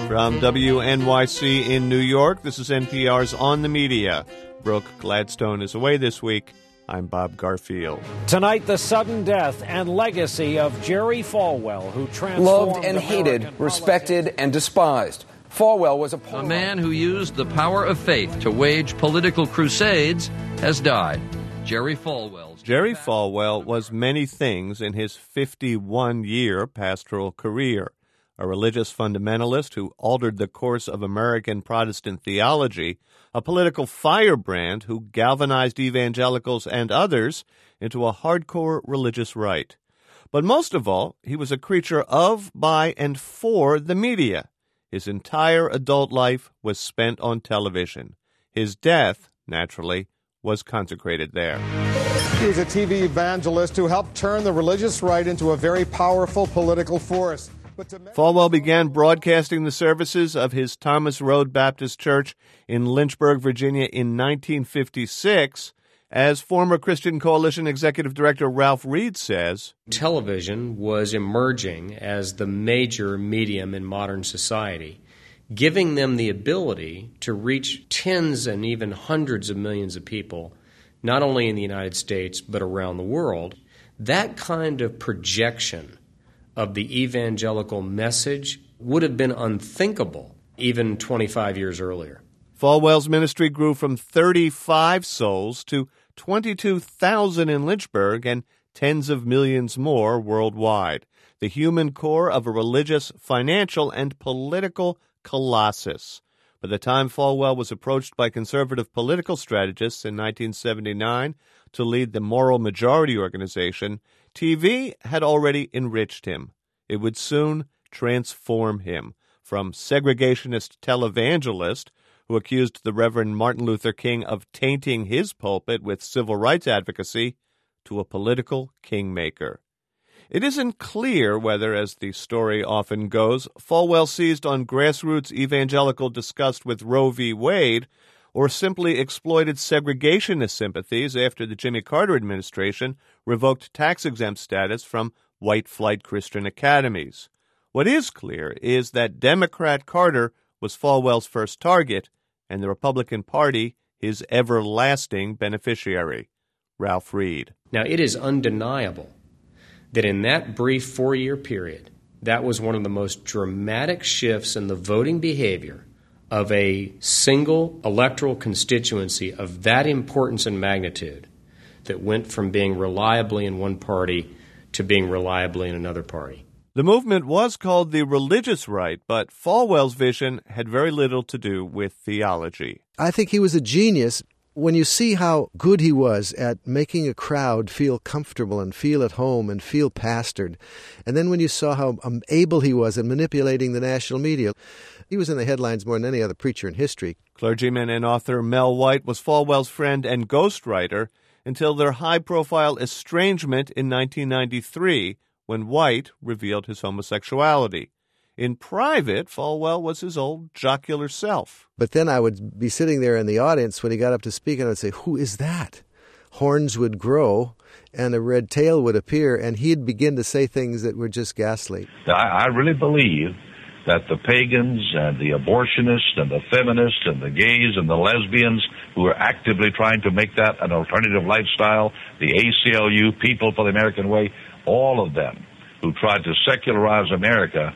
From WNYC in New York, this is NPR's On the Media. Brooke Gladstone is away this week. I'm Bob Garfield. Tonight, the sudden death and legacy of Jerry Falwell, who transformed loved and hated, respected and despised. Falwell was a man who used the power of faith to wage political crusades has died. Jerry Falwell was many things in his 51-year pastoral career. A religious fundamentalist who altered the course of American Protestant theology, a political firebrand who galvanized evangelicals and others into a hardcore religious right. But most of all, he was a creature of, by, and for the media. His entire adult life was spent on television. His death, naturally, was consecrated there. He was a TV evangelist who helped turn the religious right into a very powerful political force. Falwell began broadcasting the services of his Thomas Road Baptist Church in Lynchburg, Virginia in 1956. As former Christian Coalition Executive Director Ralph Reed says, television was emerging as the major medium in modern society, giving them the ability to reach tens and even hundreds of millions of people, not only in the United States but around the world. That kind of projection of the evangelical message would have been unthinkable even 25 years earlier. Falwell's ministry grew from 35 souls to 22,000 in Lynchburg and tens of millions more worldwide, the human core of a religious, financial, and political colossus. By the time Falwell was approached by conservative political strategists in 1979 to lead the Moral Majority organization, TV had already enriched him. It would soon transform him from segregationist televangelist who accused the Reverend Martin Luther King of tainting his pulpit with civil rights advocacy to a political kingmaker. It isn't clear whether, as the story often goes, Falwell seized on grassroots evangelical disgust with Roe v. Wade or simply exploited segregationist sympathies after the Jimmy Carter administration revoked tax-exempt status from white flight Christian academies. What is clear is that Democrat Carter was Falwell's first target and the Republican Party his everlasting beneficiary. Ralph Reed. Now, it is undeniable that in that brief 4-year period, that was one of the most dramatic shifts in the voting behavior of a single electoral constituency of that importance and magnitude that went from being reliably in one party to being reliably in another party. The movement was called the religious right, but Falwell's vision had very little to do with theology. I think he was a genius. When you see how good he was at making a crowd feel comfortable and feel at home and feel pastored, and then when you saw how able he was at manipulating the national media, he was in the headlines more than any other preacher in history. Clergyman and author Mel White was Falwell's friend and ghostwriter until their high-profile estrangement in 1993, when White revealed his homosexuality. In private, Falwell was his old jocular self. But then I would be sitting there in the audience when he got up to speak, and I would say, "Who is that?" Horns would grow, and a red tail would appear, and he'd begin to say things that were just ghastly. I really believe that the pagans and the abortionists and the feminists and the gays and the lesbians who are actively trying to make that an alternative lifestyle, the ACLU, People for the American Way, all of them who tried to secularize America,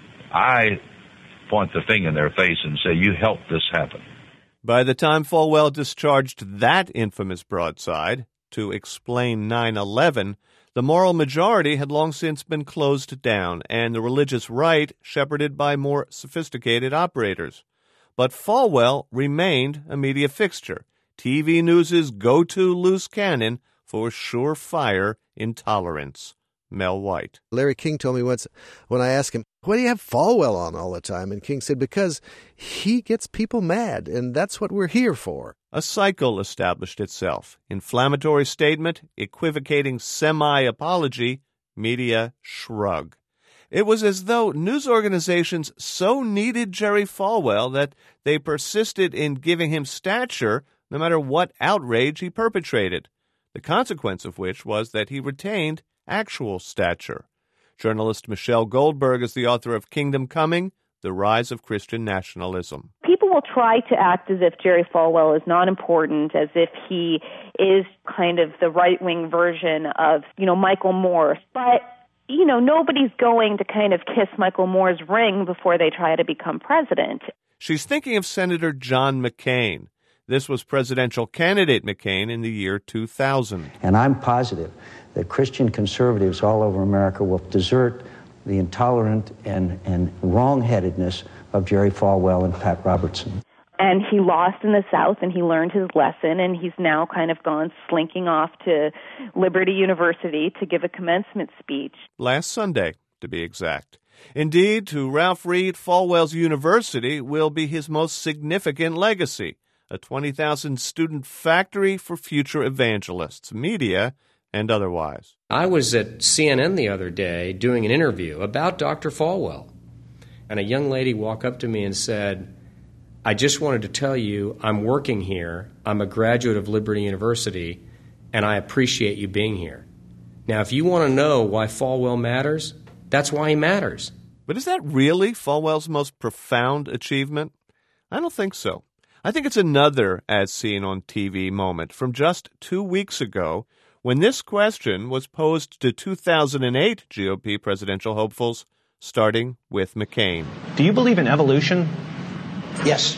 I point the finger in their face and say, you helped this happen. By the time Falwell discharged that infamous broadside to explain 9/11, the Moral Majority had long since been closed down, and the religious right shepherded by more sophisticated operators. But Falwell remained a media fixture, TV News' go-to loose cannon for surefire intolerance. Mel White. Larry King told me once, when I asked him, "Why do you have Falwell on all the time?" And King said, "Because he gets people mad, and that's what we're here for." A cycle established itself. Inflammatory statement, equivocating semi-apology, media shrug. It was as though news organizations so needed Jerry Falwell that they persisted in giving him stature no matter what outrage he perpetrated, the consequence of which was that he retained actual stature. Journalist Michelle Goldberg is the author of Kingdom Coming, the rise of Christian nationalism. People will try to act as if Jerry Falwell is not important, as if he is kind of the right-wing version of, Michael Moore. But, nobody's going to kind of kiss Michael Moore's ring before they try to become president. She's thinking of Senator John McCain. This was presidential candidate McCain in the year 2000. And I'm positive that Christian conservatives all over America will desert the intolerant and wrong-headedness of Jerry Falwell and Pat Robertson. And he lost in the South, and he learned his lesson, and he's now kind of gone slinking off to Liberty University to give a commencement speech. Last Sunday, to be exact. Indeed, to Ralph Reed, Falwell's university will be his most significant legacy, a 20,000-student factory for future evangelists, media and otherwise. I was at CNN the other day doing an interview about Dr. Falwell, and a young lady walked up to me and said, I just wanted to tell you I'm working here, I'm a graduate of Liberty University, and I appreciate you being here. Now, if you want to know why Falwell matters, that's why he matters. But is that really Falwell's most profound achievement? I don't think so. I think it's another as seen on TV moment from just 2 weeks ago when this question was posed to 2008 GOP presidential hopefuls, starting with McCain. Do you believe in evolution? Yes.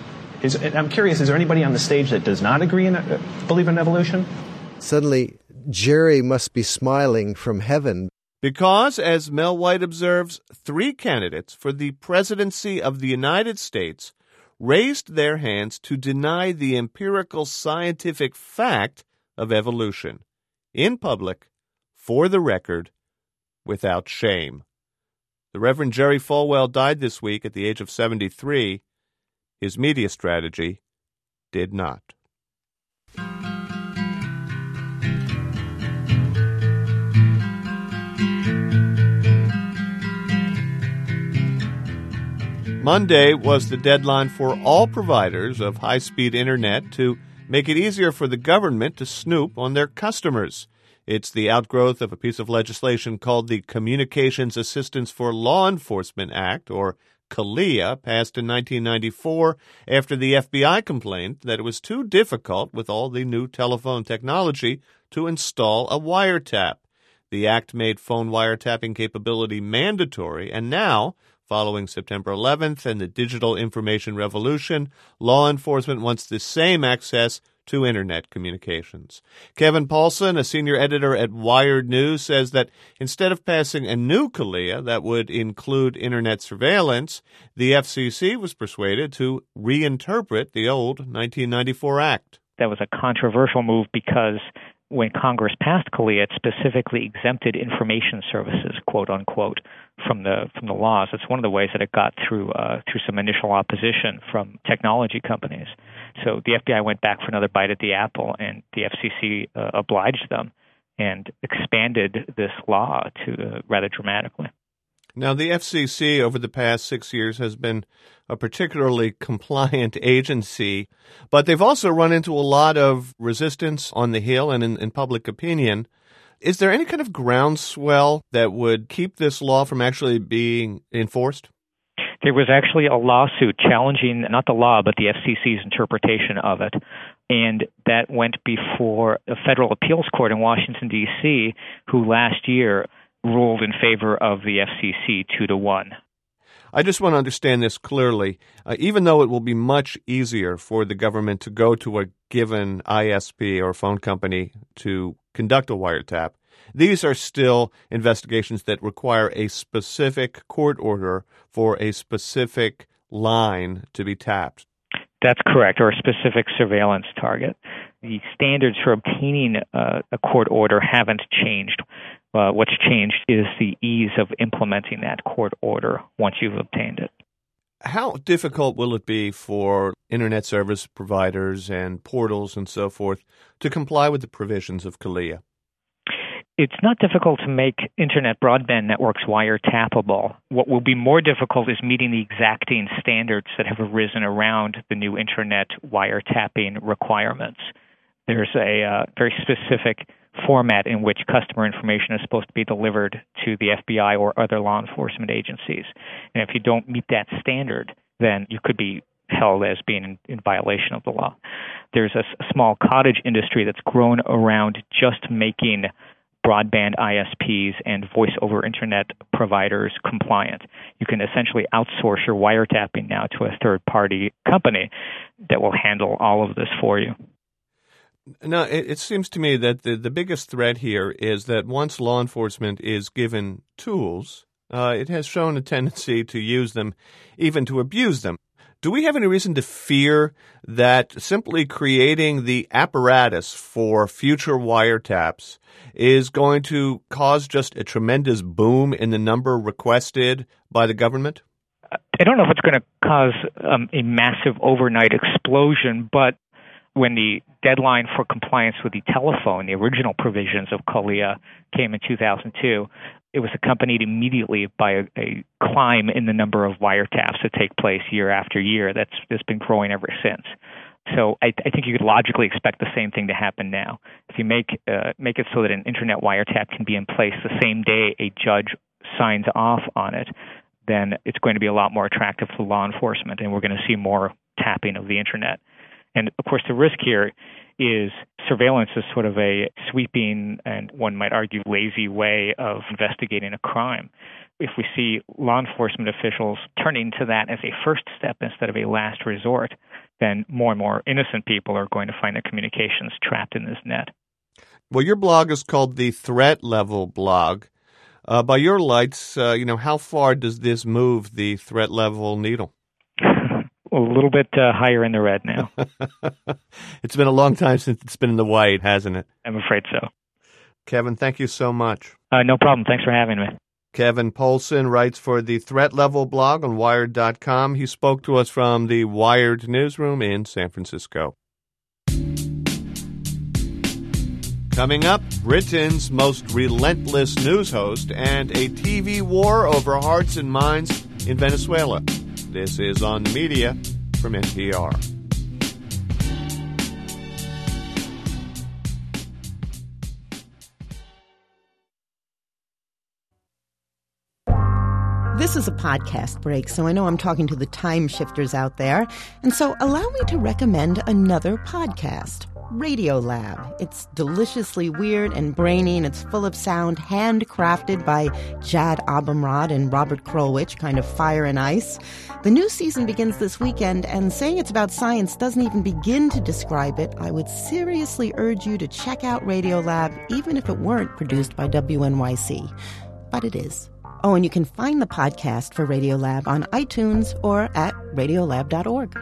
I'm curious, is there anybody on the stage that does not believe in evolution? Suddenly, Jerry must be smiling from heaven. Because, as Mel White observes, 3 candidates for the presidency of the United States raised their hands to deny the empirical scientific fact of evolution, in public, for the record, without shame. The Reverend Jerry Falwell died this week at the age of 73. His media strategy did not. Monday was the deadline for all providers of high-speed internet to make it easier for the government to snoop on their customers. It's the outgrowth of a piece of legislation called the Communications Assistance for Law Enforcement Act, or CALEA, passed in 1994 after the FBI complained that it was too difficult with all the new telephone technology to install a wiretap. The act made phone wiretapping capability mandatory, and now, following September 11th and the digital information revolution, law enforcement wants the same access to Internet communications. Kevin Paulson, a senior editor at Wired News, says that instead of passing a new CALEA that would include Internet surveillance, the FCC was persuaded to reinterpret the old 1994 Act. That was a controversial move because when Congress passed CALEA, it specifically exempted information services, quote unquote, from the laws. It's one of the ways that it got through some initial opposition from technology companies. So the FBI went back for another bite at the apple, and the FCC obliged them and expanded this law to rather dramatically. Now, the FCC over the past 6 years has been a particularly compliant agency, but they've also run into a lot of resistance on the Hill and in public opinion. Is there any kind of groundswell that would keep this law from actually being enforced? There was actually a lawsuit challenging not the law, but the FCC's interpretation of it. And that went before a federal appeals court in Washington, D.C., who last year ruled in favor of the FCC 2-1. I just want to understand this clearly. Even though it will be much easier for the government to go to a given ISP or phone company to conduct a wiretap, these are still investigations that require a specific court order for a specific line to be tapped. That's correct, or a specific surveillance target. The standards for obtaining a court order haven't changed. What's changed is the ease of implementing that court order once you've obtained it. How difficult will it be for Internet service providers and portals and so forth to comply with the provisions of CALEA? It's not difficult to make Internet broadband networks wiretappable. What will be more difficult is meeting the exacting standards that have arisen around the new Internet wiretapping requirements. There's a very specific format in which customer information is supposed to be delivered to the FBI or other law enforcement agencies. And if you don't meet that standard, then you could be held as being in violation of the law. There's a small cottage industry that's grown around just making broadband ISPs and voice over internet providers compliant. You can essentially outsource your wiretapping now to a third-party company that will handle all of this for you. Now, it seems to me that the biggest threat here is that once law enforcement is given tools, it has shown a tendency to use them, even to abuse them. Do we have any reason to fear that simply creating the apparatus for future wiretaps is going to cause just a tremendous boom in the number requested by the government? I don't know if it's going to cause a massive overnight explosion, but when the deadline for compliance with the telephone, the original provisions of CALEA, came in 2002, it was accompanied immediately by a climb in the number of wiretaps that take place year after year. That's been growing ever since. So I think you could logically expect the same thing to happen now. If you make it so that an internet wiretap can be in place the same day a judge signs off on it, then it's going to be a lot more attractive to law enforcement, and we're going to see more tapping of the internet. And, of course, the risk here is surveillance is sort of a sweeping and, one might argue, lazy way of investigating a crime. If we see law enforcement officials turning to that as a first step instead of a last resort, then more and more innocent people are going to find their communications trapped in this net. Well, your blog is called the Threat Level blog. By your lights, how far does this move the threat level needle? A little bit higher in the red now. It's been a long time since it's been in the white, hasn't it? I'm afraid so. Kevin, thank you so much. No problem. Thanks for having me. Kevin Poulsen writes for the Threat Level blog on Wired.com. He spoke to us from the Wired newsroom in San Francisco. Coming up, Britain's most relentless news host and a TV war over hearts and minds in Venezuela. This is On the Media from NPR. This is a podcast break, so I know I'm talking to the time shifters out there. And so allow me to recommend another podcast, Radiolab. It's deliciously weird and brainy, and it's full of sound handcrafted by Jad Abumrad and Robert Krulwich, kind of fire and ice. The new season begins this weekend, and saying it's about science doesn't even begin to describe it. I would seriously urge you to check out Radiolab, even if it weren't produced by WNYC. But it is. Oh, and you can find the podcast for Radiolab on iTunes or at radiolab.org.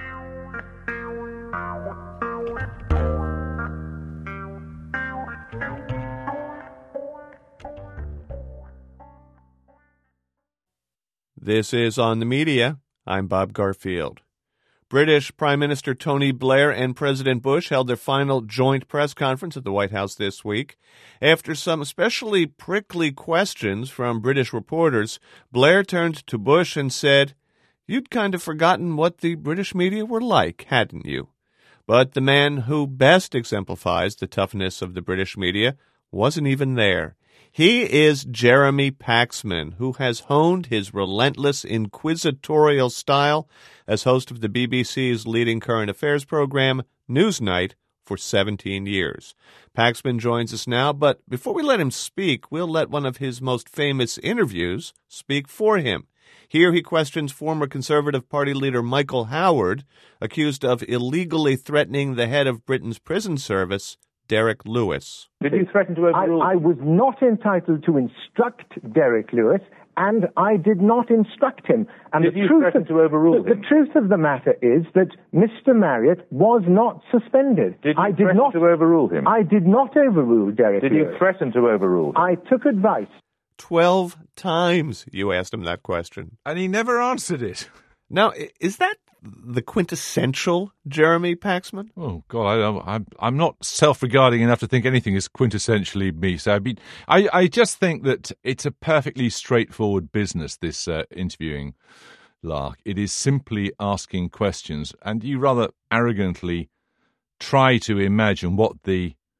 This is On the Media. I'm Bob Garfield. British Prime Minister Tony Blair and President Bush held their final joint press conference at the White House this week. After some especially prickly questions from British reporters, Blair turned to Bush and said, "You'd kind of forgotten what the British media were like, hadn't you?" But the man who best exemplifies the toughness of the British media wasn't even there. He is Jeremy Paxman, who has honed his relentless inquisitorial style as host of the BBC's leading current affairs program, Newsnight, for 17 years. Paxman joins us now, but before we let him speak, we'll let one of his most famous interviews speak for him. Here he questions former Conservative Party leader Michael Howard, accused of illegally threatening the head of Britain's prison service, Derek Lewis. Did you threaten to overrule? I was not entitled to instruct Derek Lewis, and I did not instruct him. And did you threaten to overrule him? The truth of the matter is that Mr. Marriott was not suspended. Did you threaten to overrule him? I did not overrule Derek Lewis. Did you threaten to overrule him? I took advice. 12 times you asked him that question. And he never answered it. Now, is that the quintessential Jeremy Paxman? Oh, God, I'm not self-regarding enough to think anything is quintessentially me. So I just think that it's a perfectly straightforward business, this interviewing lark. It is simply asking questions, and you rather arrogantly try to imagine what the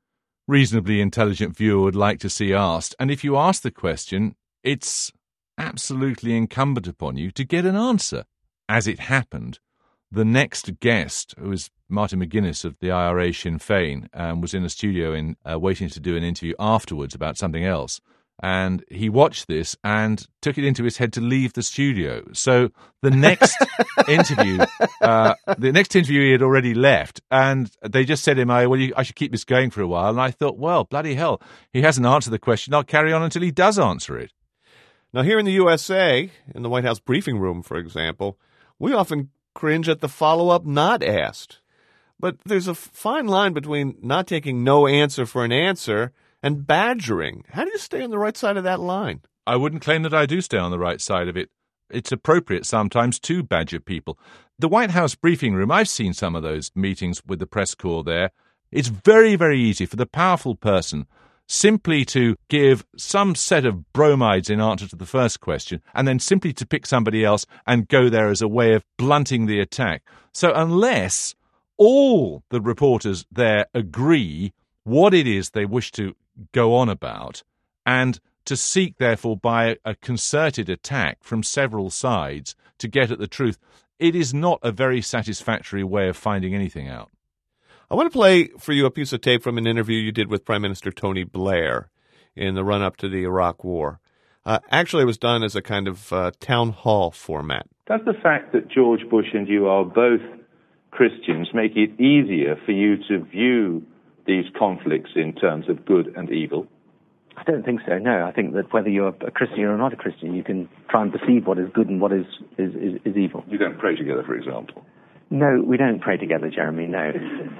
reasonably intelligent viewer would like to see asked. And if you ask the question, it's absolutely incumbent upon you to get an answer. As it happened, the next guest, who was Martin McGuinness of the IRA Sinn Féin, was in a studio waiting to do an interview afterwards about something else. And he watched this and took it into his head to leave the studio. So the next interview he had already left, and they just said to him, I should keep this going for a while. And I thought, well, bloody hell, he hasn't answered the question. I'll carry on until he does answer it. Now, here in the USA, in the White House briefing room, for example, we often cringe at the follow-up not asked. But there's a fine line between not taking no answer for an answer and badgering. How do you stay on the right side of that line? I wouldn't claim that I do stay on the right side of it. It's appropriate sometimes to badger people. The White House briefing room, I've seen some of those meetings with the press corps there. It's very, very easy for the powerful person simply to give some set of bromides in answer to the first question and then simply to pick somebody else and go there as a way of blunting the attack. So unless all the reporters there agree what it is they wish to go on about, and to seek, therefore, by a concerted attack from several sides to get at the truth, it is not a very satisfactory way of finding anything out. I want to play for you a piece of tape from an interview you did with Prime Minister Tony Blair in the run-up to the Iraq War. Actually, it was done as a kind of town hall format. Does the fact that George Bush and you are both Christians make it easier for you to view these conflicts in terms of good and evil? I don't think so, no. I think that whether you're a Christian or not a Christian, you can try and perceive what is good and what is evil. You don't pray together, for example? No, we don't pray together, Jeremy, no.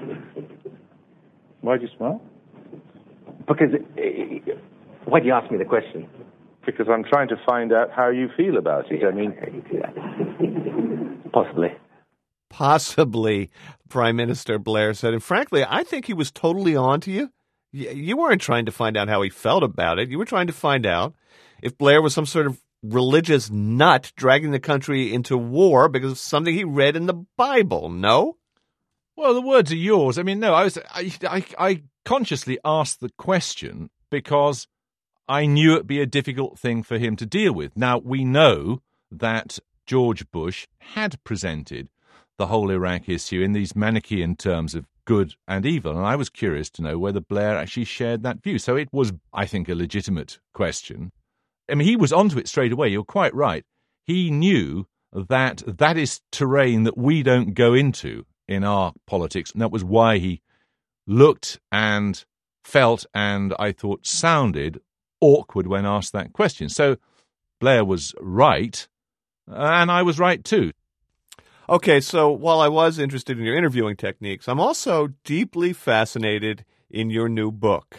Why do you smile? Because, why do you ask me the question? Because I'm trying to find out how you feel about it. I mean, Possibly, Prime Minister Blair said. And frankly, I think he was totally on to you. You weren't trying to find out how he felt about it. You were trying to find out if Blair was some sort of religious nut dragging the country into war because of something he read in the Bible, no? Well, the words are yours. I mean, no, I consciously asked the question because I knew it'd be a difficult thing for him to deal with. Now, we know that George Bush had presented the whole Iraq issue in these Manichaean terms of good and evil, and I was curious to know whether Blair actually shared that view. So it was, I think, a legitimate question. I mean, he was onto it straight away. You're quite right. He knew that that is terrain that we don't go into in our politics, and that was why he looked and felt and, I thought, sounded awkward when asked that question. So Blair was right, and I was right too. Okay, so while I was interested in your interviewing techniques, I'm also deeply fascinated in your new book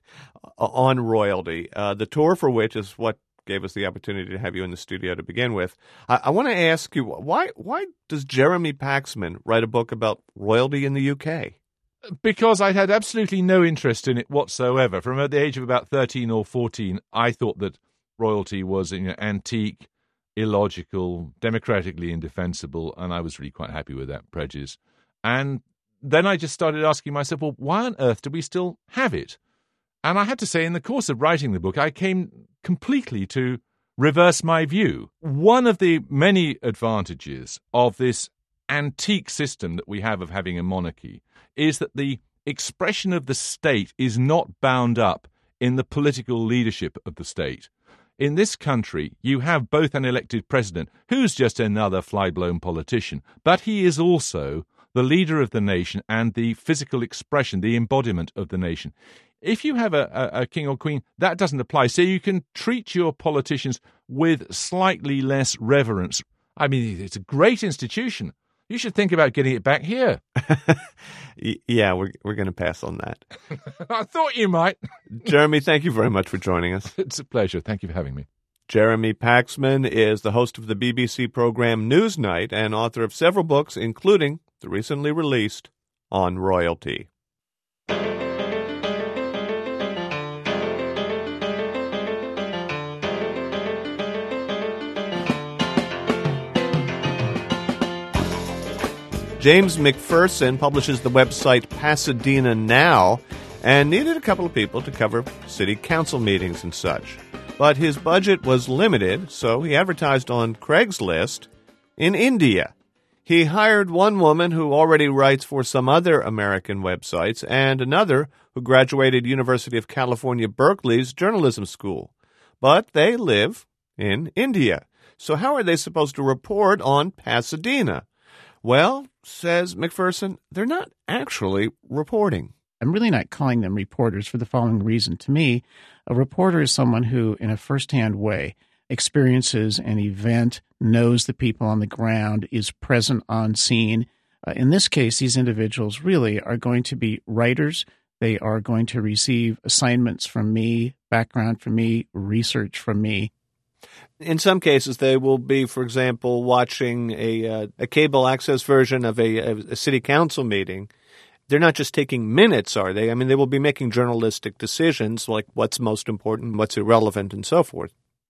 on royalty, the tour for which is what gave us the opportunity to have you in the studio to begin with. I want to ask you, why does Jeremy Paxman write a book about royalty in the UK? Because I had absolutely no interest in it whatsoever. From at the age of about 13 or 14, I thought that royalty was antique, illogical, democratically indefensible, and I was really quite happy with that prejudice. And then I just started asking myself, well, why on earth do we still have it? And I had to say, in the course of writing the book, I came completely to reverse my view. One of the many advantages of this antique system that we have of having a monarchy is that the expression of the state is not bound up in the political leadership of the state. In this country, you have both an elected president, who's just another fly-blown politician, but he is also the leader of the nation and the physical expression, the embodiment of the nation. If you have a king or queen, that doesn't apply. So you can treat your politicians with slightly less reverence. I mean, it's a great institution. You should think about getting it back here. Yeah, we're going to pass on that. I thought you might. Jeremy, thank you very much for joining us. It's a pleasure. Thank you for having me. Jeremy Paxman is the host of the BBC program Newsnight and author of several books, including the recently released On Royalty. James McPherson publishes the website Pasadena Now, and needed a couple of people to cover city council meetings and such. But his budget was limited, so he advertised on Craigslist in India. He hired one woman who already writes for some other American websites and another who graduated University of California, Berkeley's journalism school. But they live in India. So how are they supposed to report on Pasadena? Well, says McPherson, they're not actually reporting. I'm really not calling them reporters for the following reason. To me, a reporter is someone who, in a firsthand way, experiences an event, knows the people on the ground, is present on scene. In this case, these individuals really are going to be writers. They are going to receive assignments from me, background from me, research from me. In some cases, they will be, for example, watching a cable access version of a city council meeting. They're not just taking minutes, are they? I mean, they will be making journalistic decisions like what's most important, what's irrelevant, and so forth.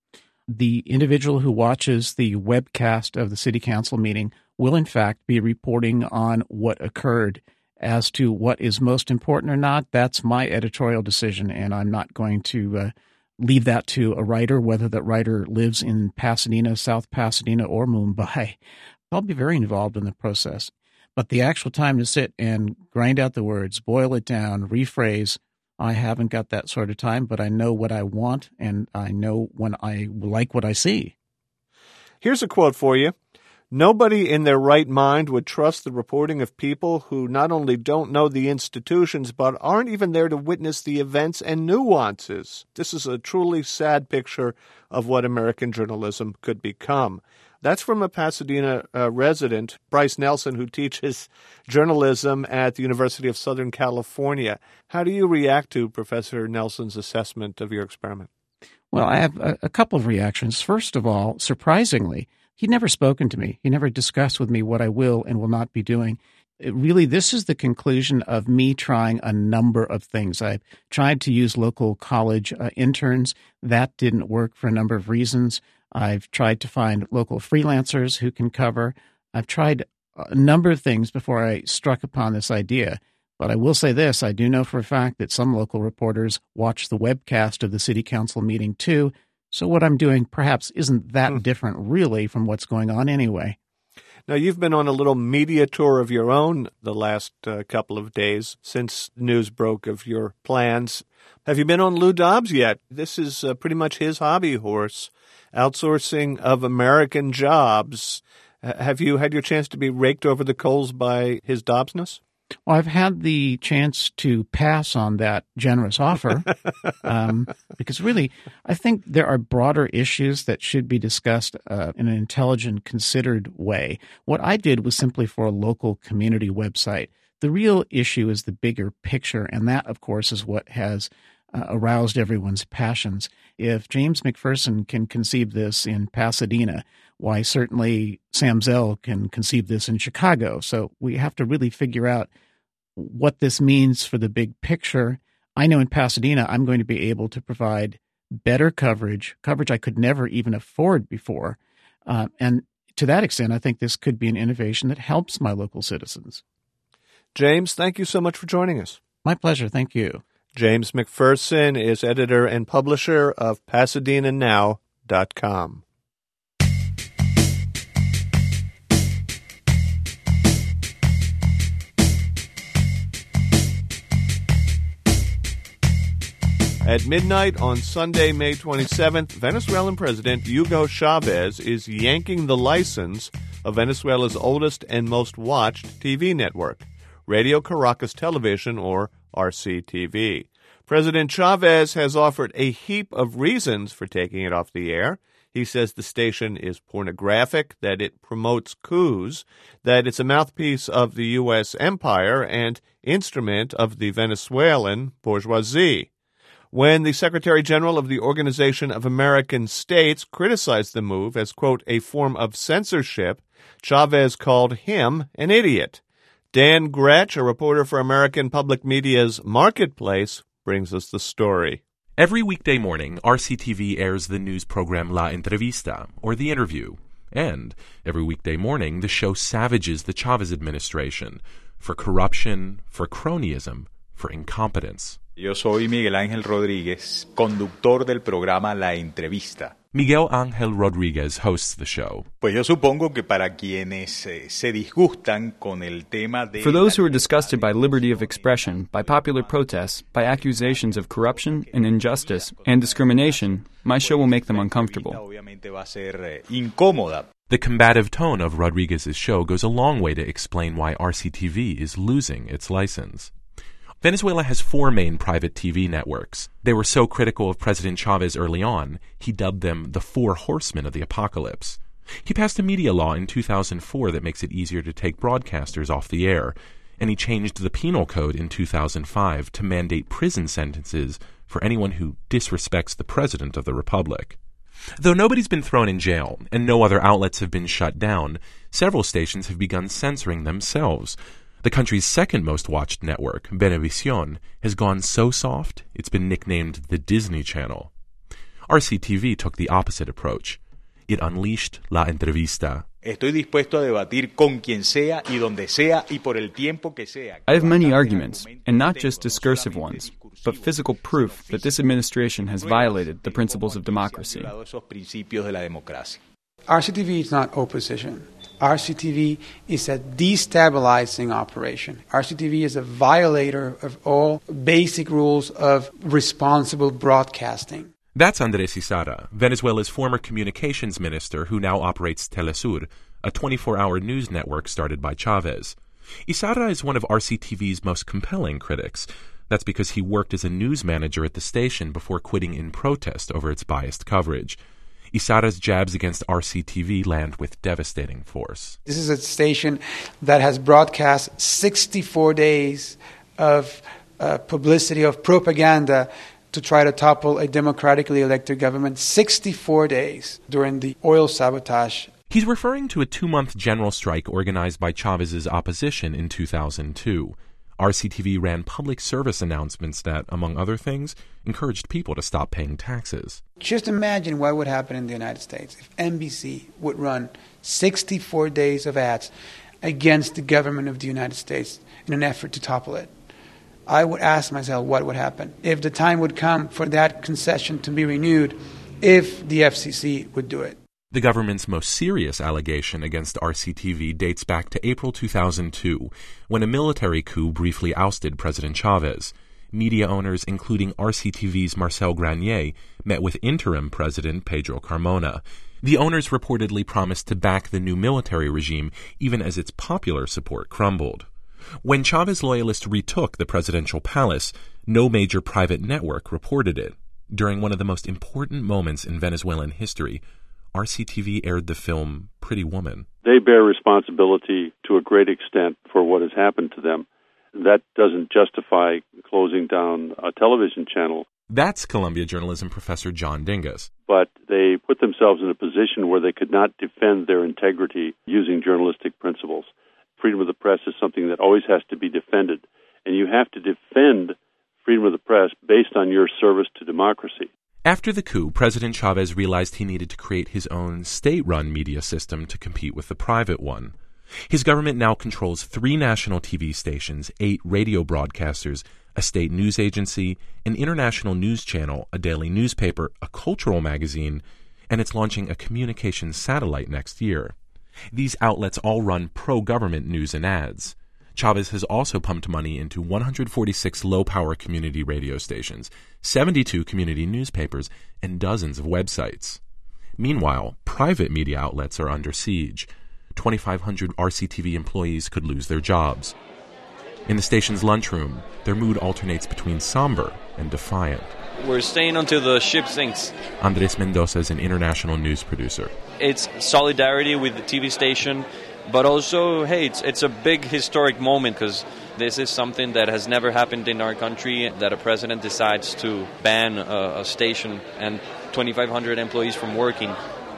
The individual who watches the webcast of the city council meeting will, in fact, be reporting on what occurred. As to what is most important or not, that's my editorial decision, and I'm not going to leave that to a writer, whether that writer lives in Pasadena, South Pasadena, or Mumbai. I'll be very involved in the process. But the actual time to sit and grind out the words, boil it down, rephrase, I haven't got that sort of time, but I know what I want, and I know when I like what I see. Here's a quote for you. Nobody in their right mind would trust the reporting of people who not only don't know the institutions, but aren't even there to witness the events and nuances. This is a truly sad picture of what American journalism could become. That's from a Pasadena resident, Bryce Nelson, who teaches journalism at the University of Southern California. How do you react to Professor Nelson's assessment of your experiment? Well, I have a couple of reactions. First of all, surprisingly, he'd never spoken to me. He never discussed with me what I will and will not be doing. Really, this is the conclusion of me trying a number of things. I tried to use local college interns. That didn't work for a number of reasons. I've tried to find local freelancers who can cover. I've tried a number of things before I struck upon this idea. But I will say this, I do know for a fact that some local reporters watch the webcast of the city council meeting too. So what I'm doing perhaps isn't that different really from what's going on anyway. Now, you've been on a little media tour of your own the last couple of days since news broke of your plans. Have you been on Lou Dobbs yet? This is pretty much his hobby horse, outsourcing of American jobs. Have you had your chance to be raked over the coals by his Dobbsness? Well, I've had the chance to pass on that generous offer because really, I think there are broader issues that should be discussed in an intelligent, considered way. What I did was simply for a local community website. The real issue is the bigger picture, and that, of course, is what has aroused everyone's passions. If James McPherson can conceive this in Pasadena, why certainly Sam Zell can conceive this in Chicago. So we have to really figure out what this means for the big picture. I know in Pasadena, I'm going to be able to provide better coverage I could never even afford before. And to that extent, I think this could be an innovation that helps my local citizens. James, thank you so much for joining us. My pleasure. Thank you. James McPherson is editor and publisher of PasadenaNow.com. At midnight on Sunday, May 27th, Venezuelan President Hugo Chavez is yanking the license of Venezuela's oldest and most watched TV network, Radio Caracas Television, or RCTV. President Chavez has offered a heap of reasons for taking it off the air. He says the station is pornographic, that it promotes coups, that it's a mouthpiece of the U.S. empire and instrument of the Venezuelan bourgeoisie. When the Secretary General of the Organization of American States criticized the move as, quote, a form of censorship, Chavez called him an idiot. Dan Gretsch, a reporter for American Public Media's Marketplace, brings us the story. Every weekday morning, RCTV airs the news program La Entrevista, or The Interview. And every weekday morning, the show savages the Chavez administration for corruption, for cronyism, for incompetence, Yo soy Miguel Ángel Rodríguez, conductor del programa La Entrevista. Miguel Ángel Rodríguez hosts the show. Pues yo supongo que para quienes se disgustan con el tema de... For those who are disgusted by liberty of expression, by popular protests, by accusations of corruption and injustice and discrimination, my show will make them uncomfortable. Obviamente va a ser incómoda. The combative tone of Rodriguez's show goes a long way to explain why RCTV is losing its license. Venezuela has 4 main private TV networks. They were so critical of President Chavez early on, he dubbed them the 4 horsemen of the apocalypse. He passed a media law in 2004 that makes it easier to take broadcasters off the air, and he changed the penal code in 2005 to mandate prison sentences for anyone who disrespects the President of the Republic. Though nobody's been thrown in jail and no other outlets have been shut down, several stations have begun censoring themselves. The country's second most watched network, Venevisión, has gone so soft it's been nicknamed the Disney Channel. RCTV took the opposite approach. It unleashed La Entrevista. Estoy dispuesto a debatir con quien sea y donde sea y por el tiempo que sea. I have many arguments, and not just discursive ones, but physical proof that this administration has violated the principles of democracy. RCTV is not opposition. RCTV is a destabilizing operation. RCTV is a violator of all basic rules of responsible broadcasting. That's Andrés Isara, Venezuela's former communications minister who now operates Telesur, a 24-hour news network started by Chavez. Isara is one of RCTV's most compelling critics. That's because he worked as a news manager at the station before quitting in protest over its biased coverage. Isara's jabs against RCTV land with devastating force. This is a station that has broadcast 64 days of publicity, of propaganda to try to topple a democratically elected government. 64 days during the oil sabotage. He's referring to a 2-month general strike organized by Chavez's opposition in 2002. RCTV ran public service announcements that, among other things, encouraged people to stop paying taxes. Just imagine what would happen in the United States if NBC would run 64 days of ads against the government of the United States in an effort to topple it. I would ask myself what would happen if the time would come for that concession to be renewed, if the FCC would do it. The government's most serious allegation against RCTV dates back to April 2002, when a military coup briefly ousted President Chavez. Media owners, including RCTV's Marcel Granier, met with interim President Pedro Carmona. The owners reportedly promised to back the new military regime, even as its popular support crumbled. When Chavez loyalists retook the presidential palace, no major private network reported it. During one of the most important moments in Venezuelan history, RCTV aired the film Pretty Woman. They bear responsibility to a great extent for what has happened to them. That doesn't justify closing down a television channel. That's Columbia journalism professor John Dingus. But they put themselves in a position where they could not defend their integrity using journalistic principles. Freedom of the press is something that always has to be defended, and you have to defend freedom of the press based on your service to democracy. After the coup, President Chavez realized he needed to create his own state-run media system to compete with the private one. His government now controls 3 national TV stations, 8 radio broadcasters, a state news agency, an international news channel, a daily newspaper, a cultural magazine, and it's launching a communications satellite next year. These outlets all run pro-government news and ads. Chavez has also pumped money into 146 low-power community radio stations, 72 community newspapers, and dozens of websites. Meanwhile, private media outlets are under siege. 2,500 RCTV employees could lose their jobs. In the station's lunchroom, their mood alternates between somber and defiant. We're staying until the ship sinks. Andres Mendoza is an international news producer. It's solidarity with the TV station, but also, hey, it's a big historic moment because this is something that has never happened in our country, that a president decides to ban a station and 2,500 employees from working.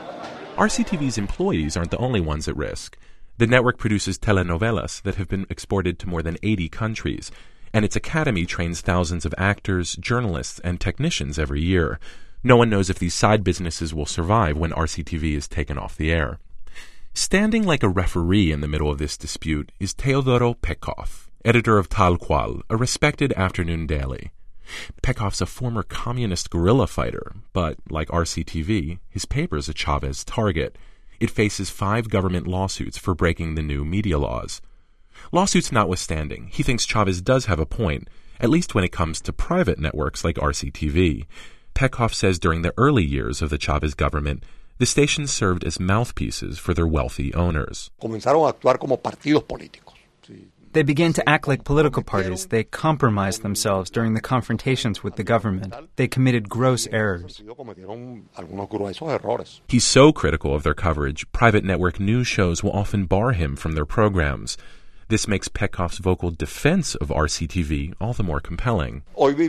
RCTV's employees aren't the only ones at risk. The network produces telenovelas that have been exported to more than 80 countries, and its academy trains thousands of actors, journalists, and technicians every year. No one knows if these side businesses will survive when RCTV is taken off the air. Standing like a referee in the middle of this dispute is Teodoro Pekov, editor of Tal Cual, a respected afternoon daily. Pekoff's a former communist guerrilla fighter, but, like RCTV, his paper's a Chavez target. It faces 5 government lawsuits for breaking the new media laws. Lawsuits notwithstanding, he thinks Chavez does have a point, at least when it comes to private networks like RCTV. Pekoff says during the early years of the Chavez government, the stations served as mouthpieces for their wealthy owners. They began to act like political parties. They compromised themselves during the confrontations with the government. They committed gross errors. He's so critical of their coverage, private network news shows will often bar him from their programs. This makes Pekoff's vocal defense of RCTV all the more compelling.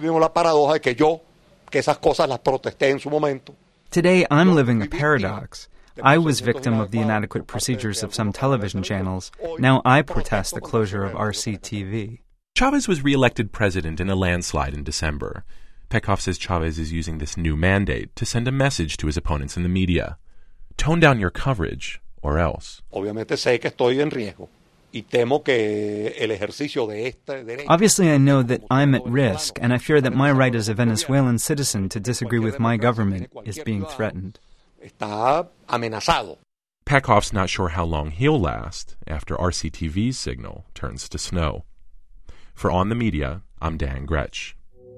Today, I'm living a paradox. I was victim of the inadequate procedures of some television channels. Now I protest the closure of RCTV. Chavez was re-elected president in a landslide in December. Pekoff says Chavez is using this new mandate to send a message to his opponents in the media. Tone down your coverage, or else. Obviously, I know that I'm at risk, and I fear that my right as a Venezuelan citizen to disagree with my government is being threatened. Pekoff's not sure how long he'll last after RCTV's signal turns to snow. For On the Media, I'm Dan Gretsch.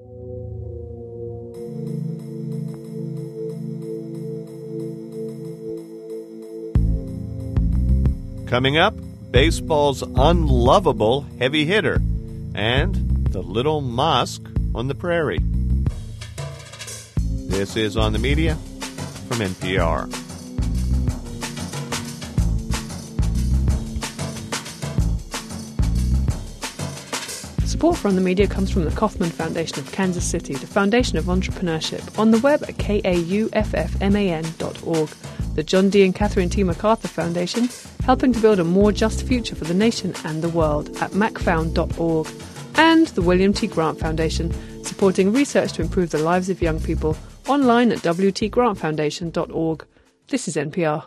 Coming up, baseball's unlovable heavy hitter and the little mosque on the prairie. This is On the Media from NPR. Support for On the Media comes from the Kauffman Foundation of Kansas City, the foundation of entrepreneurship, on the web at kauffman.org. The John D. and Catherine T. MacArthur Foundation, helping to build a more just future for the nation and the world at macfound.org. And the William T. Grant Foundation, supporting research to improve the lives of young people, online at wtgrantfoundation.org. This is NPR.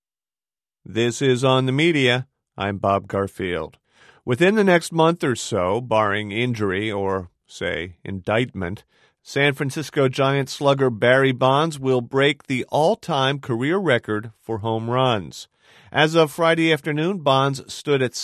This is On the Media. I'm Bob Garfield. Within the next month or so, barring injury or, say, indictment, San Francisco Giants slugger Barry Bonds will break the all-time career record for home runs. As of Friday afternoon, Bonds stood at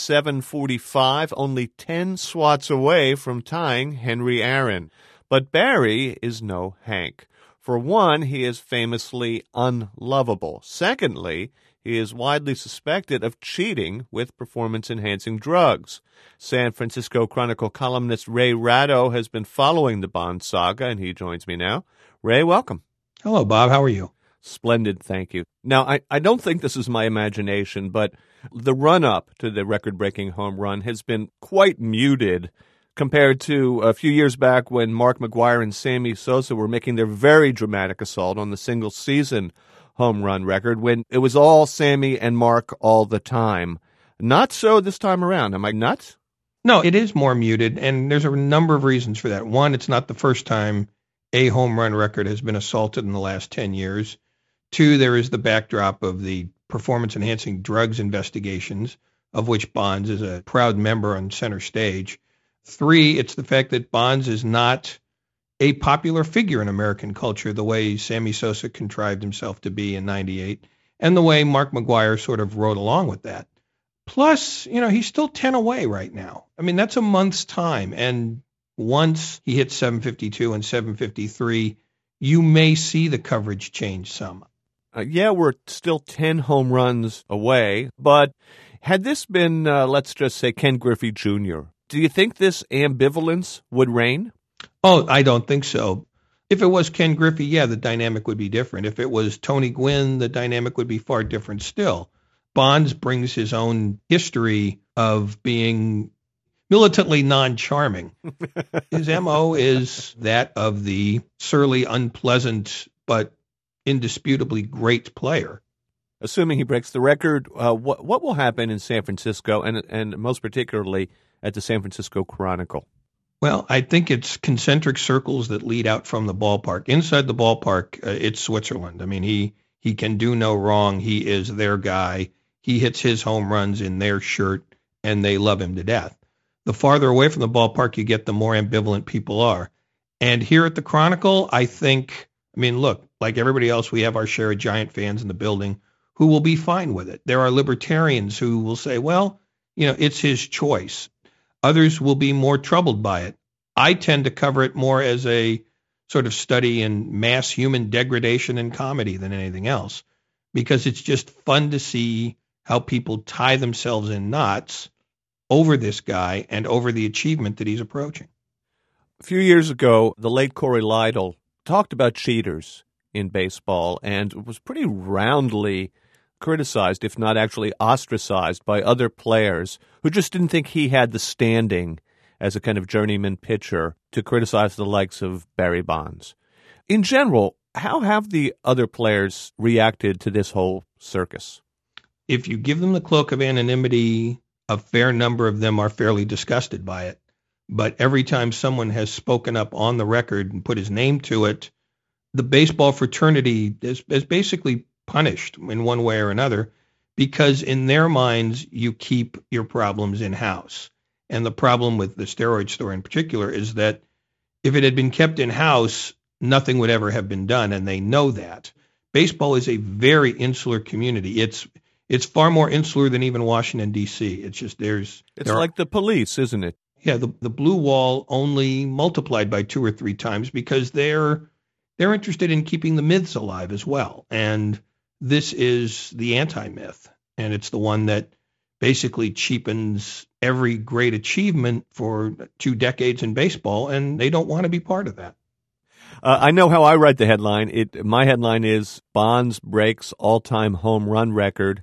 745, only 10 swats away from tying Henry Aaron. But Barry is no Hank. For one, he is famously unlovable. Secondly, he is widely suspected of cheating with performance-enhancing drugs. San Francisco Chronicle columnist Ray Ratto has been following the Bonds saga, and he joins me now. Ray, welcome. Hello, Bob. How are you? Splendid, thank you. Now, I don't think this is my imagination, but the run-up to the record-breaking home run has been quite muted compared to a few years back when Mark McGwire and Sammy Sosa were making their very dramatic assault on the single-season home run record when it was all Sammy and Mark all the time. Not so this time around. Am I nuts? No, it is more muted, and there's a number of reasons for that. One, it's not the first time a home run record has been assaulted in the last 10 years. Two, there is the backdrop of the performance-enhancing drugs investigations, of which Bonds is a proud member on center stage. Three, it's the fact that Bonds is not a popular figure in American culture the way Sammy Sosa contrived himself to be in 98, and the way Mark McGwire sort of rode along with that. Plus, he's still 10 away right now. I mean, that's a month's time, and once he hits 752 and 753, you may see the coverage change some. Yeah, we're still 10 home runs away, but had this been, let's just say, Ken Griffey Jr., do you think this ambivalence would reign? Oh, I don't think so. If it was Ken Griffey, yeah, the dynamic would be different. If it was Tony Gwynn, the dynamic would be far different still. Bonds brings his own history of being militantly non-charming. His MO is that of the surly, unpleasant, but indisputably great player. Assuming he breaks the record, what will happen in San Francisco and most particularly at the San Francisco Chronicle? Well, I think it's concentric circles that lead out from the ballpark. Inside the ballpark, it's Switzerland. I mean, he can do no wrong. He is their guy. He hits his home runs in their shirt, and they love him to death. The farther away from the ballpark you get, the more ambivalent people are. And here at the Chronicle, look, like everybody else, we have our share of giant fans in the building who will be fine with it. There are libertarians who will say, well, it's his choice. Others will be more troubled by it. I tend to cover it more as a sort of study in mass human degradation and comedy than anything else, because it's just fun to see how people tie themselves in knots over this guy and over the achievement that he's approaching. A few years ago, the late Corey Lidle talked about cheaters in baseball and was pretty roundly criticized, if not actually ostracized, by other players who just didn't think he had the standing as a kind of journeyman pitcher to criticize the likes of Barry Bonds. In general, how have the other players reacted to this whole circus? If you give them the cloak of anonymity, a fair number of them are fairly disgusted by it. But every time someone has spoken up on the record and put his name to it, the baseball fraternity is basically punished in one way or another, because in their minds, you keep your problems in-house. And the problem with the steroid story in particular is that if it had been kept in-house, nothing would ever have been done, and they know that. Baseball is a very insular community. It's far more insular than even Washington, D.C. It's just It's like the police, isn't it? Yeah, the blue wall only multiplied by 2 or 3 times because they're interested in keeping the myths alive as well. And this is the anti-myth, and it's the one that basically cheapens every great achievement for 2 decades in baseball, and they don't want to be part of that. I know how I write the headline. My headline is Bonds breaks all-time home run record,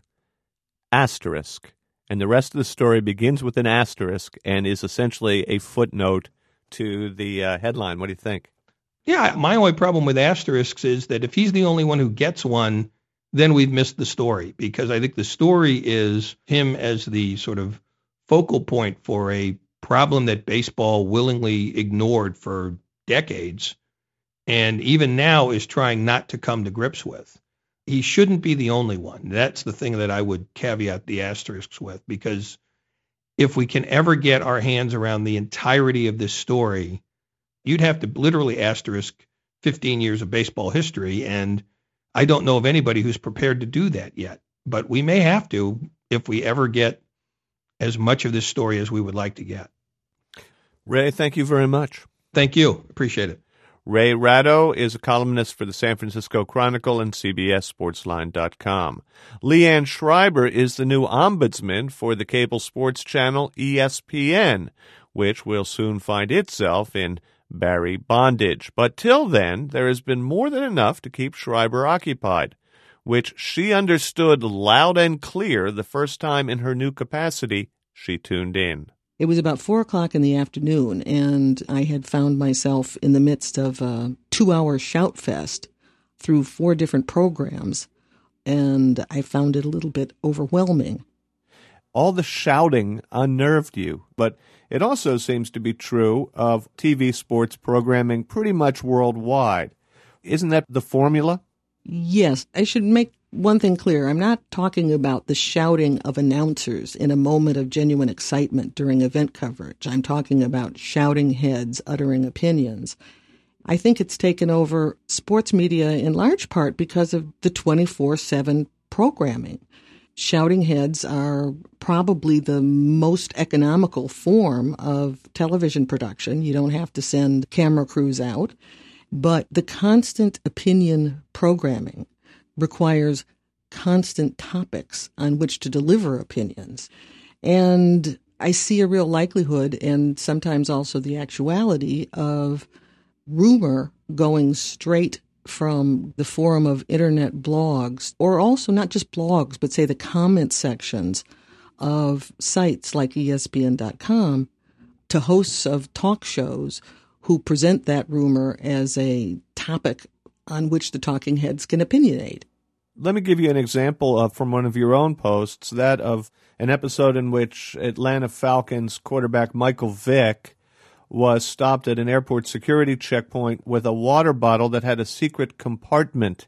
asterisk. And the rest of the story begins with an asterisk and is essentially a footnote to the headline. What do you think? Yeah, my only problem with asterisks is that if he's the only one who gets one, then we've missed the story, because I think the story is him as the sort of focal point for a problem that baseball willingly ignored for decades and even now is trying not to come to grips with. He shouldn't be the only one. That's the thing that I would caveat the asterisks with, because if we can ever get our hands around the entirety of this story, you'd have to literally asterisk 15 years of baseball history, and I don't know of anybody who's prepared to do that yet. But we may have to if we ever get as much of this story as we would like to get. Ray, thank you very much. Thank you. Appreciate it. Ray Ratto is a columnist for the San Francisco Chronicle and CBSSportsline.com. Leanne Schreiber is the new ombudsman for the cable sports channel ESPN, which will soon find itself in Barry bondage. But till then, there has been more than enough to keep Schreiber occupied, which she understood loud and clear the first time in her new capacity she tuned in. It was about 4 o'clock in the afternoon, and I had found myself in the midst of a 2-hour shout fest through 4 different programs, and I found it a little bit overwhelming. All the shouting unnerved you, but it also seems to be true of TV sports programming pretty much worldwide. Isn't that the formula? Yes, I should make one thing clear. I'm not talking about the shouting of announcers in a moment of genuine excitement during event coverage. I'm talking about shouting heads uttering opinions. I think it's taken over sports media in large part because of the 24/7 programming. Shouting heads are probably the most economical form of television production. You don't have to send camera crews out. But the constant opinion programming requires constant topics on which to deliver opinions. And I see a real likelihood, and sometimes also the actuality, of rumor going straight from the forum of internet blogs, or also not just blogs, but say the comment sections of sites like ESPN.com, to hosts of talk shows who present that rumor as a topic on which the talking heads can opinionate. Let me give you an example from one of your own posts, that of an episode in which Atlanta Falcons quarterback Michael Vick was stopped at an airport security checkpoint with a water bottle that had a secret compartment.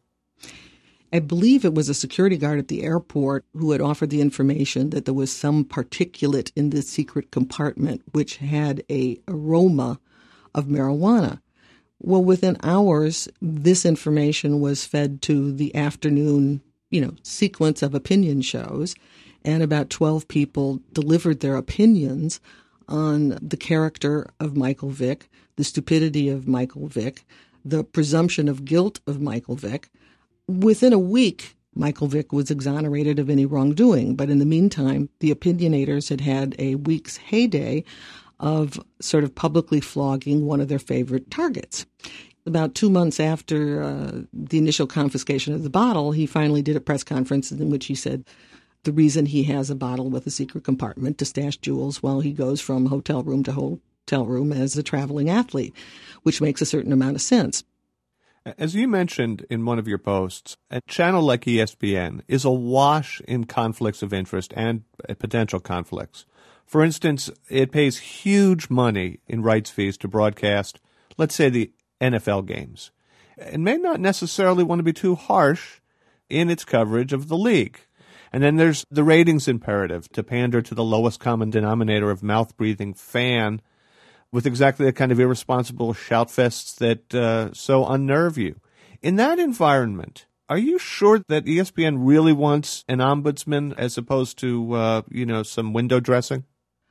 I believe it was a security guard at the airport who had offered the information that there was some particulate in the secret compartment which had an aroma of marijuana. Well, within hours, this information was fed to the afternoon, sequence of opinion shows, and about 12 people delivered their opinions on the character of Michael Vick, the stupidity of Michael Vick, the presumption of guilt of Michael Vick. Within a week, Michael Vick was exonerated of any wrongdoing, but in the meantime, the opinionators had a week's heyday of sort of publicly flogging one of their favorite targets. About 2 months after the initial confiscation of the bottle, he finally did a press conference in which he said the reason he has a bottle with a secret compartment to stash jewels while he goes from hotel room to hotel room as a traveling athlete, which makes a certain amount of sense. As you mentioned in one of your posts, a channel like ESPN is awash in conflicts of interest and potential conflicts. For instance, it pays huge money in rights fees to broadcast, let's say, the NFL games. It may not necessarily want to be too harsh in its coverage of the league. And then there's the ratings imperative to pander to the lowest common denominator of mouth-breathing fan with exactly the kind of irresponsible shout-fests that so unnerve you. In that environment, are you sure that ESPN really wants an ombudsman as opposed to, some window dressing?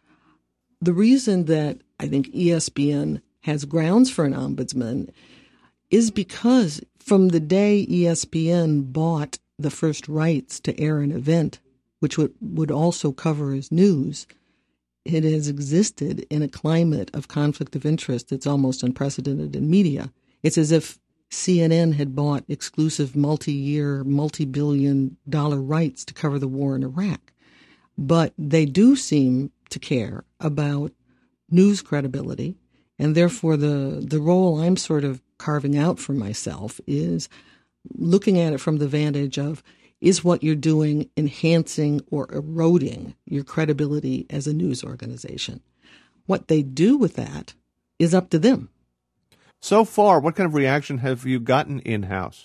The reason that I think ESPN has grounds for an ombudsman is because from the day ESPN bought the first rights to air an event, which would also cover as news, it has existed in a climate of conflict of interest that's almost unprecedented in media. It's as if CNN had bought exclusive multi-year, multi-billion-dollar rights to cover the war in Iraq. But they do seem to care about news credibility, and therefore the role I'm sort of carving out for myself is looking at it from the vantage of, is what you're doing enhancing or eroding your credibility as a news organization? What they do with that is up to them. So far, what kind of reaction have you gotten in-house?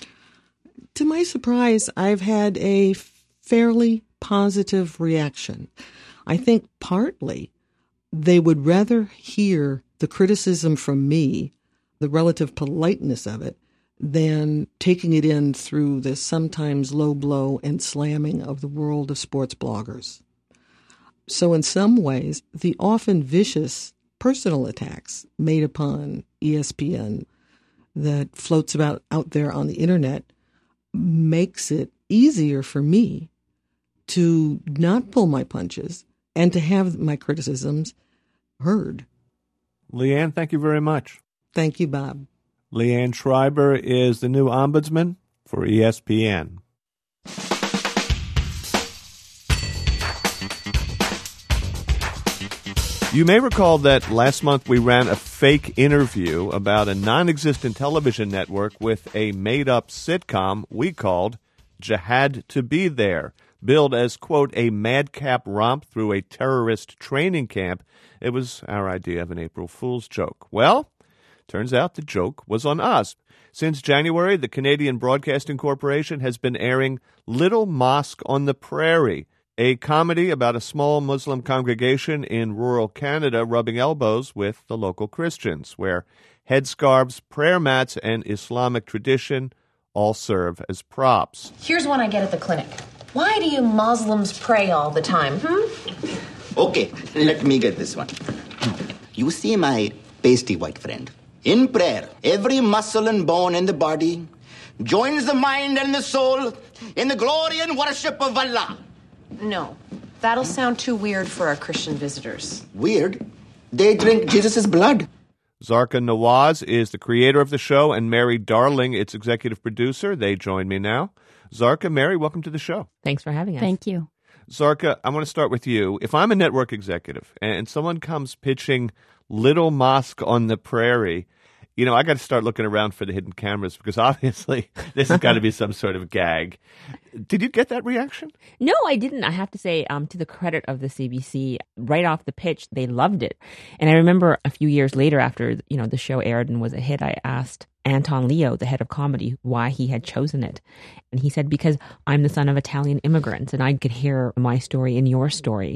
To my surprise, I've had a fairly positive reaction. I think partly they would rather hear the criticism from me, the relative politeness of it, than taking it in through the sometimes low blow and slamming of the world of sports bloggers. So in some ways, the often vicious personal attacks made upon ESPN that floats about out there on the internet makes it easier for me to not pull my punches and to have my criticisms heard. Leanne, thank you very much. Thank you, Bob. Leanne Schreiber is the new ombudsman for ESPN. You may recall that last month we ran a fake interview about a non-existent television network with a made-up sitcom we called Jihad to Be There, billed as, quote, a madcap romp through a terrorist training camp. It was our idea of an April Fool's joke. Well, turns out the joke was on us. Since January, the Canadian Broadcasting Corporation has been airing Little Mosque on the Prairie, a comedy about a small Muslim congregation in rural Canada rubbing elbows with the local Christians, where headscarves, prayer mats, and Islamic tradition all serve as props. Here's one I get at the clinic. Why do you Muslims pray all the time, Okay, let me get this one. You see my pasty white friend? In prayer, every muscle and bone in the body joins the mind and the soul in the glory and worship of Allah. No, that'll sound too weird for our Christian visitors. Weird? They drink Jesus' blood. Zarka Nawaz is the creator of the show, and Mary Darling, its executive producer. They join me now. Zarka, Mary, welcome to the show. Thanks for having us. Thank you. Zarka, I want to start with you. If I'm a network executive and someone comes pitching Little Mosque on the Prairie, I got to start looking around for the hidden cameras because obviously this has got to be some sort of gag. Did you get that reaction? No, I didn't. I have to say, to the credit of the CBC, right off the pitch, they loved it. And I remember a few years later after, the show aired and was a hit, I asked Anton Leo, the head of comedy, why he had chosen it. And he said, because I'm the son of Italian immigrants and I could hear my story in your story.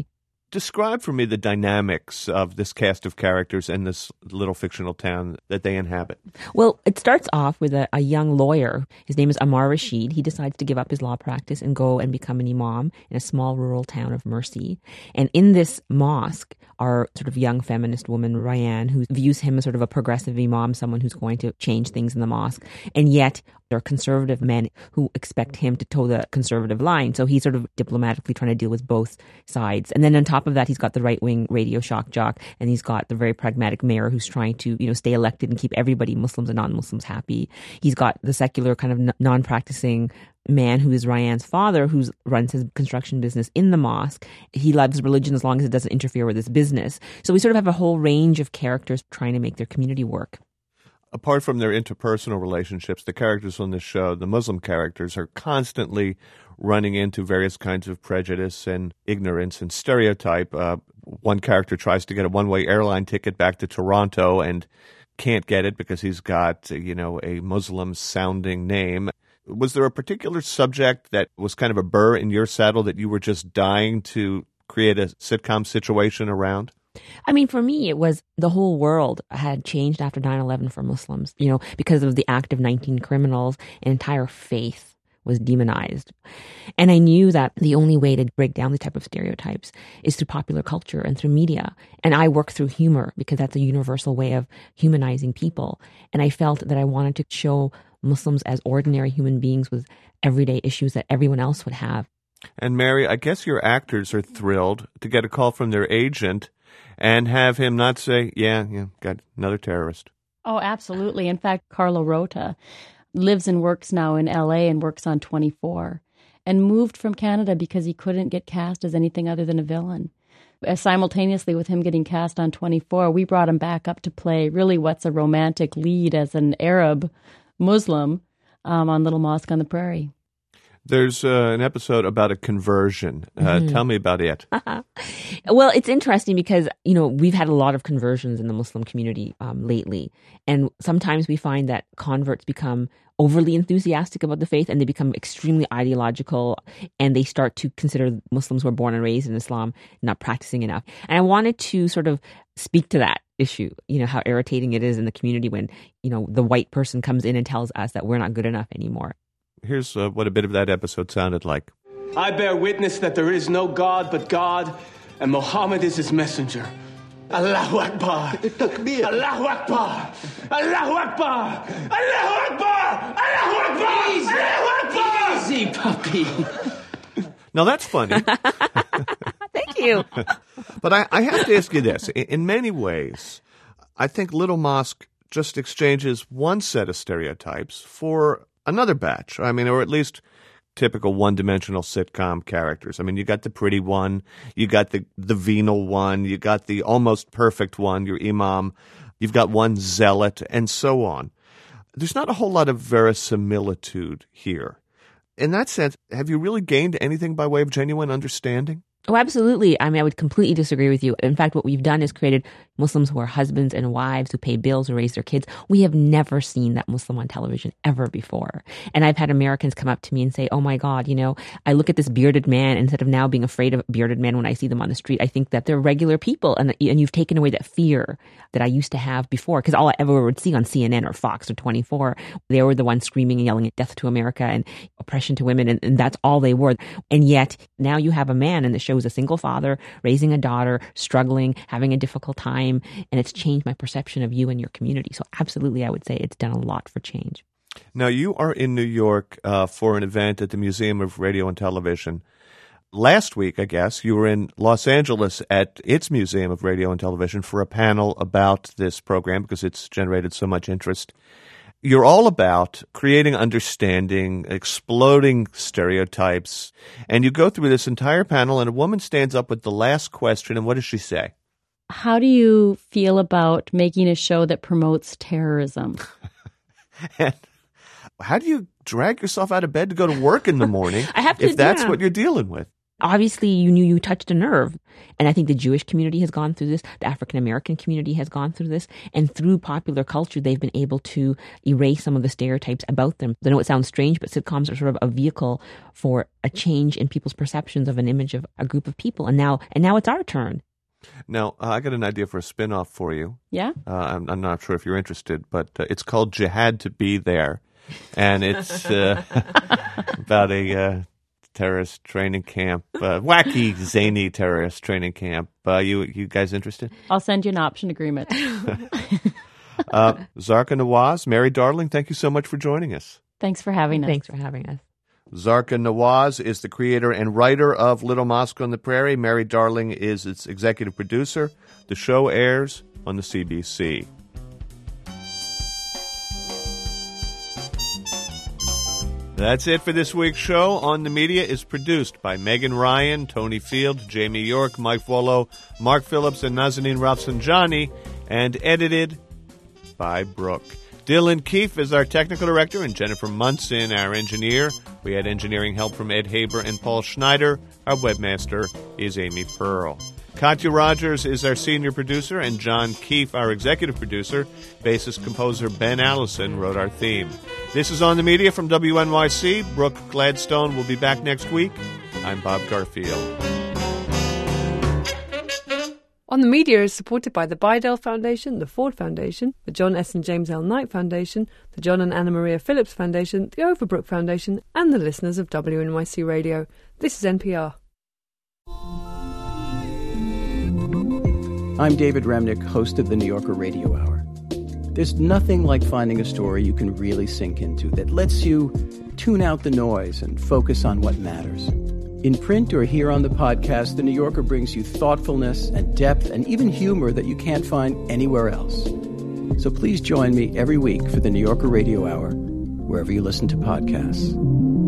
Describe for me the dynamics of this cast of characters and this little fictional town that they inhabit. Well, it starts off with a young lawyer. His name is Ammar Rashid. He decides to give up his law practice and go and become an imam in a small rural town of Mercy. And in this mosque are sort of young feminist woman, Rayyan, who views him as sort of a progressive imam, someone who's going to change things in the mosque. And yet there are conservative men who expect him to toe the conservative line. So he's sort of diplomatically trying to deal with both sides. And then on top of that, he's got the right-wing radio shock jock, and he's got the very pragmatic mayor who's trying to, stay elected and keep everybody, Muslims and non-Muslims, happy. He's got the secular kind of non-practicing man who is Rayyan's father, who runs his construction business in the mosque. He loves religion as long as it doesn't interfere with his business. So we sort of have a whole range of characters trying to make their community work. Apart from their interpersonal relationships, the characters on this show, the Muslim characters, are constantly running into various kinds of prejudice and ignorance and stereotype. One character tries to get a one-way airline ticket back to Toronto and can't get it because he's got, a Muslim-sounding name. Was there a particular subject that was kind of a burr in your saddle that you were just dying to create a sitcom situation around? I mean, for me, it was the whole world had changed after 9/11 for Muslims, because of the act of 19 criminals. An entire faith was demonized. And I knew that the only way to break down these type of stereotypes is through popular culture and through media. And I work through humor because that's a universal way of humanizing people. And I felt that I wanted to show Muslims as ordinary human beings with everyday issues that everyone else would have. And Mary, I guess your actors are thrilled to get a call from their agent and have him not say, got another terrorist. Oh, absolutely. In fact, Carlo Rota lives and works now in L.A. and works on 24 and moved from Canada because he couldn't get cast as anything other than a villain. Simultaneously with him getting cast on 24, we brought him back up to play really what's a romantic lead as an Arab Muslim on Little Mosque on the Prairie. There's an episode about a conversion. Tell me about it. Well, it's interesting because, we've had a lot of conversions in the Muslim community lately. And sometimes we find that converts become overly enthusiastic about the faith and they become extremely ideological and they start to consider Muslims who are born and raised in Islam not practicing enough. And I wanted to sort of speak to that issue, how irritating it is in the community when, the white person comes in and tells us that we're not good enough anymore. Here's what a bit of that episode sounded like. I bear witness that there is no God but God, and Muhammad is his messenger. Allahu Akbar! Takbir! Allahu Akbar! Allahu Akbar! Allahu Akbar! Allahu Akbar! Easy! Allahu Akbar! Easy, puppy! Now that's funny. Thank you. But I have to ask you this. In many ways, I think Little Mosque just exchanges one set of stereotypes for another batch. I mean, or at least typical one-dimensional sitcom characters. I mean, you got the pretty one, you got the venal one, you got the almost perfect one, your imam, you've got one zealot, and so on. There's not a whole lot of verisimilitude here. In that sense, have you really gained anything by way of genuine understanding? Oh, absolutely. I mean, I would completely disagree with you. In fact, what we've done is created Muslims who are husbands and wives who pay bills, who raise their kids. We have never seen that Muslim on television ever before. And I've had Americans come up to me and say, oh my God, I look at this bearded man, instead of now being afraid of bearded men when I see them on the street, I think that they're regular people. And you've taken away that fear that I used to have before. Because all I ever would see on CNN or Fox or 24, they were the ones screaming and yelling at death to America and oppression to women. And that's all they were. And yet now you have a man in the show who's a single father, raising a daughter, struggling, having a difficult time. And it's changed my perception of you and your community. So absolutely, I would say it's done a lot for change. Now, you are in New York for an event at the Museum of Radio and Television. Last week, I guess, you were in Los Angeles at its Museum of Radio and Television for a panel about this program because it's generated so much interest. You're all about creating understanding, exploding stereotypes, and you go through this entire panel, and a woman stands up with the last question, and what does she say? How do you feel about making a show that promotes terrorism? And how do you drag yourself out of bed to go to work in the morning if that's what you're dealing with? Obviously, you knew you touched a nerve. And I think the Jewish community has gone through this. The African American community has gone through this. And through popular culture, they've been able to erase some of the stereotypes about them. I know it sounds strange, but sitcoms are sort of a vehicle for a change in people's perceptions of an image of a group of people. And now it's our turn. Now, I got an idea for a spin-off for you. Yeah? I'm not sure if you're interested, but it's called Jihad to Be There. And it's about a terrorist training camp, wacky, zany terrorist training camp. You guys interested? I'll send you an option agreement. Zarka Nawaz, Mary Darling, thank you so much for joining us. Thanks for having us. Thanks for having us. Zarka Nawaz is the creator and writer of Little Mosque on the Prairie. Mary Darling is its executive producer. The show airs on the CBC. That's it for this week's show. On the Media is produced by Megan Ryan, Tony Field, Jamie York, Mike Volo, Mark Phillips, and Nazanin Rafsanjani, and edited by Brooke. Dylan Keefe is our technical director, and Jennifer Munson, our engineer. We had engineering help from Ed Haber and Paul Schneider. Our webmaster is Amy Pearl. Katya Rogers is our senior producer, and John Keefe, our executive producer. Bassist composer Ben Allison wrote our theme. This is On the Media from WNYC. Brooke Gladstone will be back next week. I'm Bob Garfield. On the Media is supported by the Bidell Foundation, the Ford Foundation, the John S. and James L. Knight Foundation, the John and Anna Maria Phillips Foundation, the Overbrook Foundation, and the listeners of WNYC Radio. This is NPR. I'm David Remnick, host of the New Yorker Radio Hour. There's nothing like finding a story you can really sink into that lets you tune out the noise and focus on what matters. In print or here on the podcast, The New Yorker brings you thoughtfulness and depth and even humor that you can't find anywhere else. So please join me every week for The New Yorker Radio Hour, wherever you listen to podcasts.